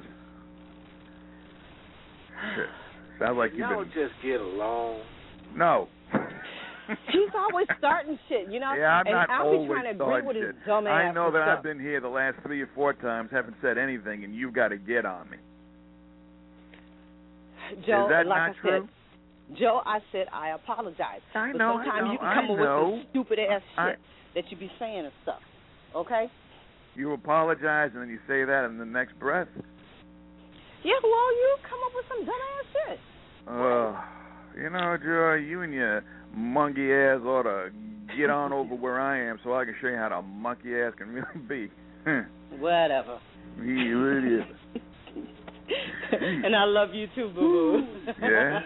Shit. Sounds like you've Y'all been... just get along. No. He's always starting shit, you know. Yeah, I'm and not I'll be always trying to agree starting with shit. his dumb ass I know that stuff. I've been here the last three or four times, haven't said anything, and you've got to get on me. Joe, Is that like not I true? Said, Joe, I said I apologize. I but know, I sometimes know, you can I come up know. with some stupid ass I- shit that you be saying and stuff. Okay? You apologize, and then you say that in the next breath. Yeah, well, you come up with some dumb ass shit. Uh, you know, Joe, you and your monkey ass ought to get on over where I am so I can show you how the monkey ass can really be. Whatever. You idiot. And I love you too, boo boo. Yeah.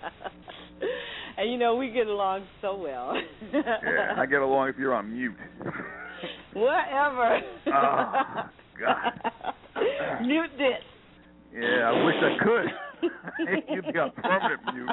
And you know we get along so well. Yeah, I get along if you're on mute. Whatever. Oh, God. Mute this. Yeah, I wish I could. You'd be on permanent mute.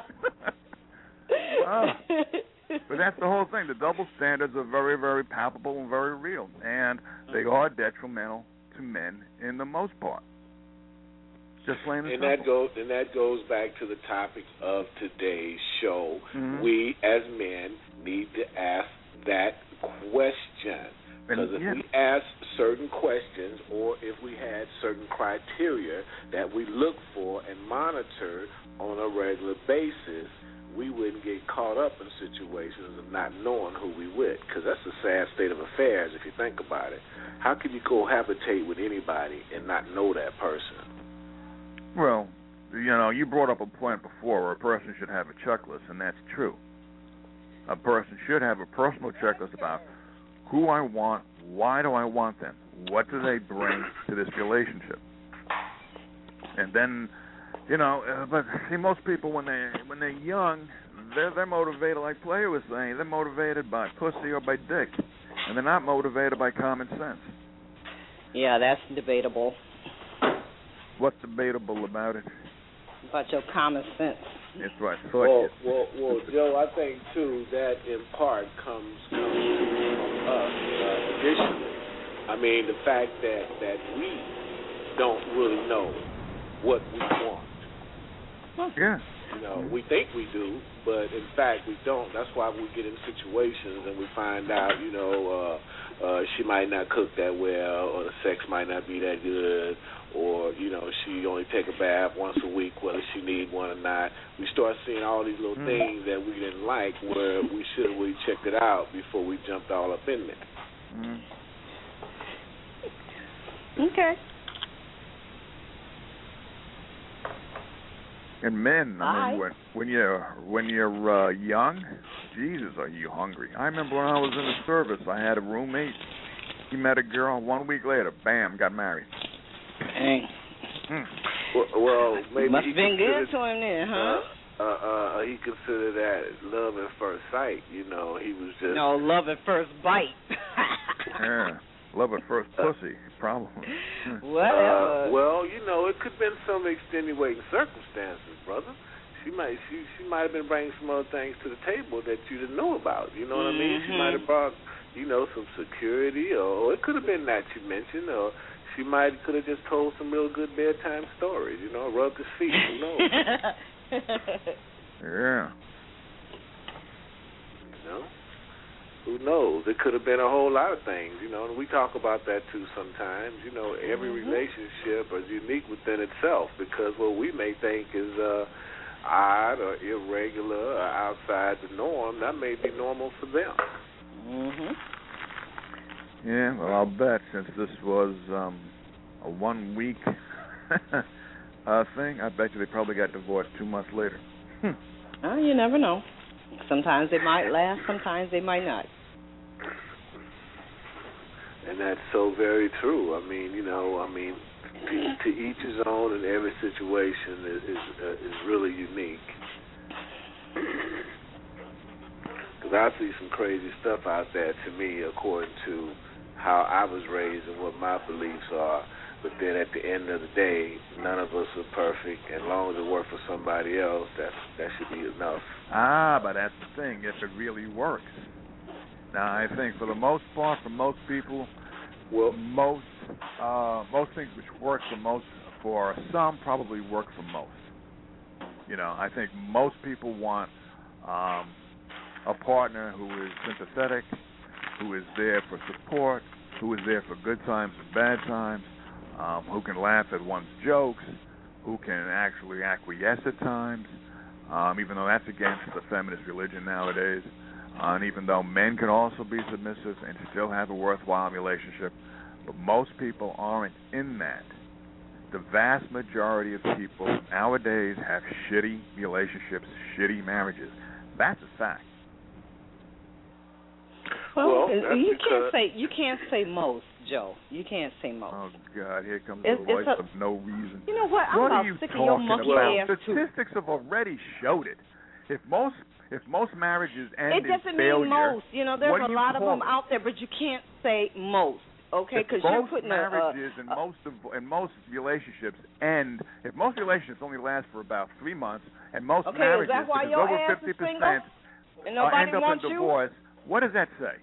Oh. But that's the whole thing. The double standards are very, very palpable and very real, and they are detrimental to men in the most part. Just plain and, And simple. that goes and that goes back to the topic of today's show. Mhm. We as men need to ask that question. Because if yeah. we ask certain questions, or if we had certain criteria that we look for and monitor on a regular basis, we wouldn't get caught up in situations of not knowing who we with. Because that's a sad state of affairs if you think about it. How can you cohabitate with anybody and not know that person? Well, you know, you brought up a point before where a person should have a checklist, and that's true. A person should have a personal checklist about who I want, why do I want them, what do they bring to this relationship. And then, you know, uh, but see, most people when they when they're young, they're they're motivated, like Player was saying, they're motivated by pussy or by dick, and they're not motivated by common sense. Yeah, that's debatable. What's debatable about it? About your common sense. That's right. Well, well, well, Joe, I think too that in part comes comes from us. Uh, additionally, I mean the fact that that we don't really know what we want. Yeah. You know, we think we do, but in fact we don't. That's why we get in situations and we find out, you know, uh, uh, she might not cook that well, or the sex might not be that good, or, you know, she only take a bath once a week, whether she need one or not. We start seeing all these little mm. things that we didn't like where we should have really checked it out before we jumped all up in there. Mm. Okay. And men, I Hi. mean, when when you're when you're uh, young, Jesus, are you hungry? I remember when I was in the service, I had a roommate. He met a girl. One week later, bam, got married. Dang. Hmm. Well, well, maybe Must he have been good considered, to him then, huh? Uh, uh, uh, he considered that love at first sight. You know, he was just No, love at first bite. Yeah, love at first pussy, probably. Whatever. Uh, well, you know, it could have been some extenuating circumstances, brother. She might she she might have been bringing some other things to the table that you didn't know about. You know what mm-hmm. I mean? She might have brought, you know, some security, or it could have been that you mentioned, or she might could have just told some real good bedtime stories. You know, rubbed his feet. Who knows? Yeah. You know, who knows? It could have been a whole lot of things. You know, and we talk about that too sometimes. You know, every mm-hmm. relationship is unique within itself, because what we may think is uh, odd or irregular or outside the norm, that may be normal for them. Mhm. Yeah, well, I'll bet since this was um, a one-week uh, thing, I bet you they probably got divorced two months later. Hmm. Oh, you never know. Sometimes they might last, sometimes they might not. And that's so very true. I mean, you know, I mean, to, to each his own, and every situation is is, uh, is really unique. Because I see some crazy stuff out there, to me, according to how I was raised and what my beliefs are. But then at the end of the day, none of us are perfect, and as long as it works for somebody else, that's, that should be enough. Ah, but that's the thing. If it really works, Now, I think for the most part, for most people, Well, most uh, most things which work for most, for some, probably work for most. You know, I think most people want um, a partner who is sympathetic, who is there for support, who is there for good times and bad times, um, who can laugh at one's jokes, who can actually acquiesce at times, um, even though that's against the feminist religion nowadays. Uh, and even though men can also be submissive and still have a worthwhile relationship, but most people aren't in that. The vast majority of people nowadays have shitty relationships, shitty marriages. That's a fact. Well, Well, that's you because- can't say you can't say most, Joe. You can't say most. Oh God, here comes It's- the voice it's a- of no reason. You know what? I'm What about are you sick of talking your monkey about? ass too. Statistics have already showed it. If most if most marriages end It doesn't in mean failure, most. You know, there's what a do you lot of call them it? out there, but you can't say most. Okay, If because you're most putting marriages a, and a, a most of and most relationships end. If most relationships only last for about three months, and most okay. Is marriages, that why if it's your over ass fifty is single percent, and uh, nobody end up wants in you? divorce, what does that say?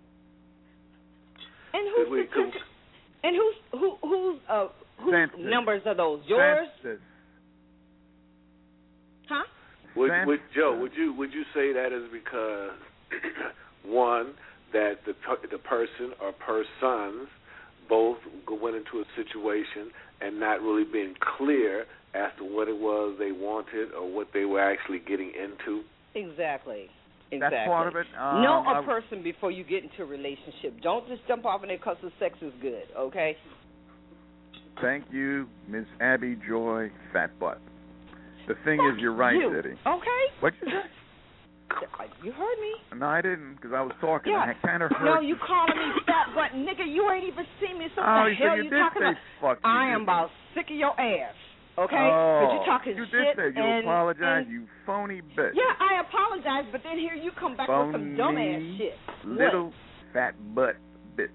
And Could who's we- could- and whose who whose uh whose Census. numbers are those? Yours? Census. Huh? Would, Census. would Joe, would you would you say that is because one, that the per- the person or persons both went into a situation and not really being clear as to what it was they wanted or what they were actually getting into? Exactly. That's Exactly. part of it. Um, know a I- person before you get into a relationship. Don't just jump off in it because the sex is good, okay? Thank you, Miss Abby Joy Fat Butt. The thing Fuck is, you're right, you, Diddy. okay? What'd you say? You heard me? No, I didn't, because I was talking. Yeah. I kind of heard. No, you calling me fat butt, nigga. You ain't even seen me. So Oh, what the so hell you you did talking say about? fuck you, I didn't am about sick of your ass, okay? Oh, Because you talking you shit. did say you and, apologize, and, you phony bitch. Yeah, I apologize, but then here you come back with some dumbass Phony shit. Little What? fat butt bitch.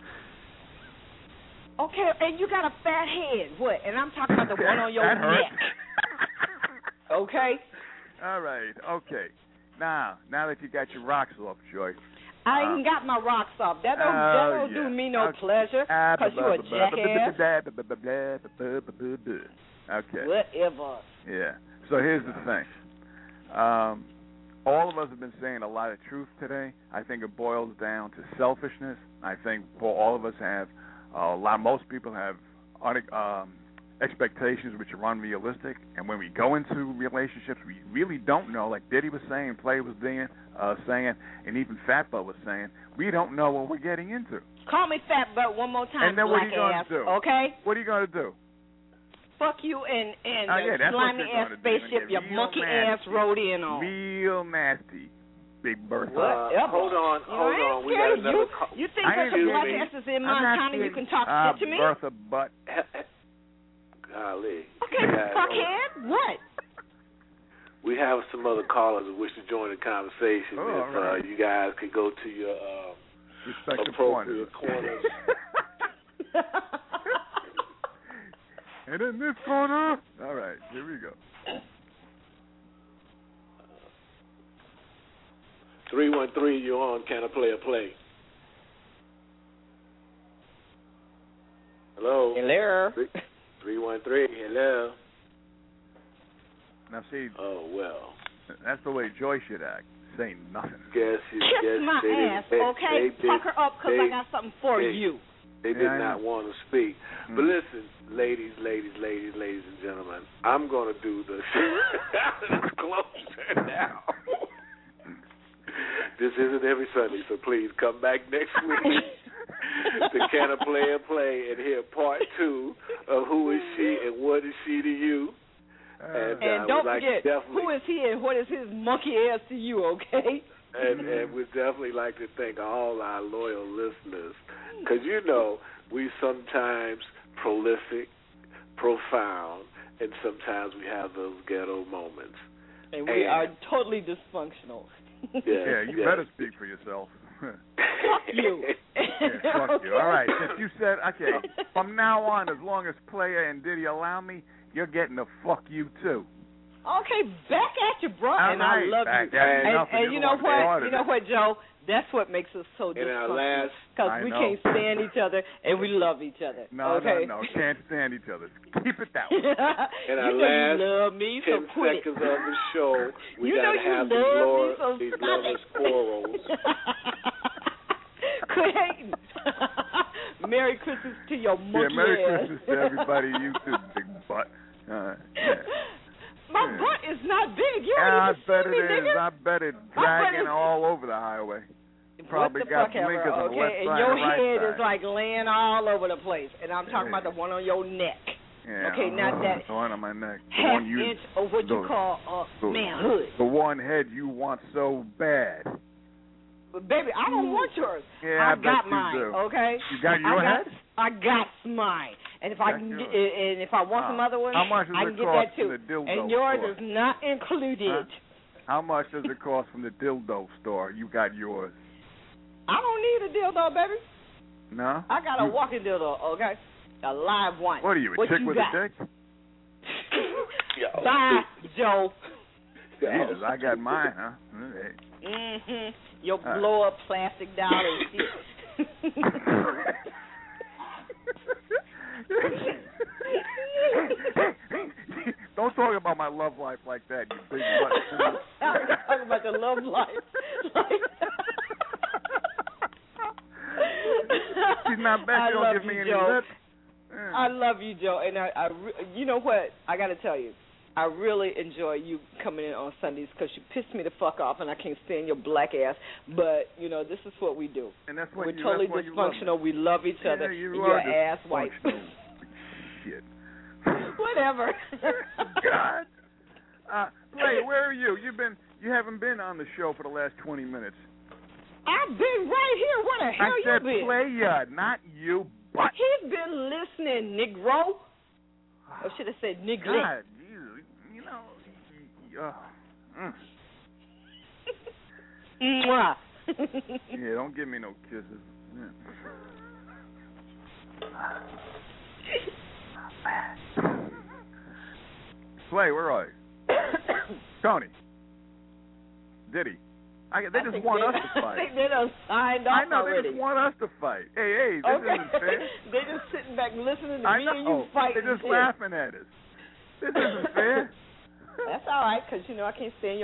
Okay, and you got a fat head. What? And I'm talking about the one on your That hurt. neck. Okay? All right, okay. Now, now that you got your rocks off, Joy. I Uh, ain't got my rocks off. That don't, oh, that don't yeah. do me no Okay. pleasure Ah, because you blah, a blah, blah, blah, jackass. blah, blah, blah, blah, blah, blah, blah. Okay. Whatever. Yeah. So here's the thing. Um, all of us have been saying a lot of truth today. I think it boils down to selfishness. I think for all of us have uh, a lot. Most people have un- um, expectations which are unrealistic, and when we go into relationships, we really don't know. Like Diddy was saying, Play was saying, uh, saying, and even Fat Butt was saying, we don't know what we're getting into. Call me fat butt one more time, And then what black are you gonna ass. do? Okay? What are you going to do? Fuck you and and Oh, the yeah, that's what slimy you're ass gonna do. spaceship You're your real monkey ass nasty. rode in on. Real nasty, Big Bertha. Uh, Whatever. hold on, You know, hold I ain't on. We scared got of another you. call. You think I because ain't the black scared. ass is in I'm not Montana you scared. can talk uh, shit to me? Bertha Butt. Golly. Okay, Guys, fuckhead. What? we have some other callers who wish to join the conversation. Oh, if all right. uh, you guys could go to your uh, Respective appropriate corners. corners. And in this corner. All right, here we go. three one three, you're on. Can I play a play? Hello? Hello. three one three, hello? Now see, Oh, well. that's the way Joy should act. Say nothing. Guess you Kiss guess my they ass, didn't, they, okay? They, did, Fuck her up because they, I got something for they, you. They did Yeah, I not know. want to speak. Mm. But listen, ladies, ladies, ladies, ladies and gentlemen, I'm going to do the disclosure now. This isn't every Sunday, so please come back next week to Can I Play a Play and hear part two of Who Is She and What Is She to You. Uh, And, And uh, don't we'd like forget, to definitely, who is he and what is his monkey ass to you, okay? and, and we'd definitely like to thank all our loyal listeners, because, you know, we sometimes prolific, profound, and sometimes we have those ghetto moments. And we And- are totally dysfunctional. Yes, yeah, you yes. better speak for yourself. Fuck you. Yeah, fuck you. All right, since you said, okay, from now on, as long as Player and Diddy allow me, you're getting a fuck you too. Okay, back at you, bro. All and I right, love back you. at you. And, Nothing. and You're you the know one what? started You know it. what, Joe? That's what makes us so And our dysfunctional. last- Because I we know. can't stand each other and we love each other. No, okay? no, no. Can't stand each other. Keep it that way. In you our know last you love me, so ten quit it. seconds of the show, we you know gotta you have love these, lore, me, so these stop lovers it. quarrels. Quit hating. Merry Christmas to your monkey Yeah, Merry ass. Christmas to everybody. You too, big butt. Uh, yeah. My Yeah. butt is not big. You Yeah, I don't even bet see it me, is. nigga. I bet it's My butt dragging is- all over the highway. Probably what the got fuck ever, blinkers on the okay? left And side your and right head side. is like laying all over the place, and I'm talking Yeah. about the one on your neck. Yeah, Okay, not uh, that the one on my neck. The half one you, inch of what you the- call uh, the- manhood. The one head you want so bad. But baby, I don't want yours. Yeah, I, I bet got you mine. do. Okay. You got your I got, head? I got mine, and if I Got can, yours. get, and if I want Oh. some other ones, How much does I it can get cost that too. from the dildo And yours store? is not included. Huh? How much does it cost from the dildo store? You got yours. I don't need a dildo, baby. No? I got a You- walking dildo. Okay, a live one. What are you, a what chick you with got? a dick? Yo. Bye, Joe. Jesus, I got mine, huh? Hey. Mhm. Your All right. blow up plastic doll and shit. Don't talk about my love life like that, you big butt. I'm talking about your love life. She's not back. I She don't love give you, me any Joe. lip. I love you, Joe, and I, I re- you know what? I got to tell you, I really enjoy you coming in on Sundays because you piss me the fuck off, and I can't stand your black ass. But you know, this is what we do. And that's what We're you, totally that's what you love me. dysfunctional. We love each Yeah, other. you and are you're ass white. dysfunctional. Shit. Whatever. God. Uh, Play, where are you? You've been. You haven't been on the show for the last twenty minutes. I've been right here. Where the hell I you said been? play ya, not you, but. He's been listening, Negro. Or should I say Negro? God, you, you know, you, uh, mm. Mwah. Yeah, don't give me no kisses. Yeah. Play, where are you? Tony. Diddy. I, they I just think want they, us to I fight. think they done signed I off know, already. they just want us to fight. Hey, hey, this okay. isn't fair. They just sitting back listening to I me know. and you fight. They're just and shit. laughing at us. This isn't fair. That's all right, because, you know, I can't stand your